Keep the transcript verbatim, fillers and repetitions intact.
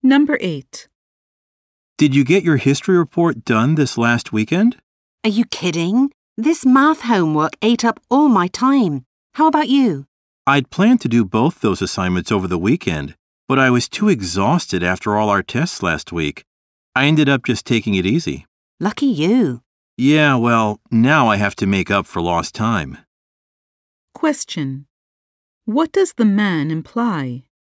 Number eight. Did you get your history report done this last weekend? Are you kidding? This math homework ate up all my time. How about you? I'd planned to do both those assignments over the weekend, but I was too exhausted after all our tests last week. I ended up just taking it easy. Lucky you. Yeah, well, now I have to make up for lost time. Question. What does the man imply?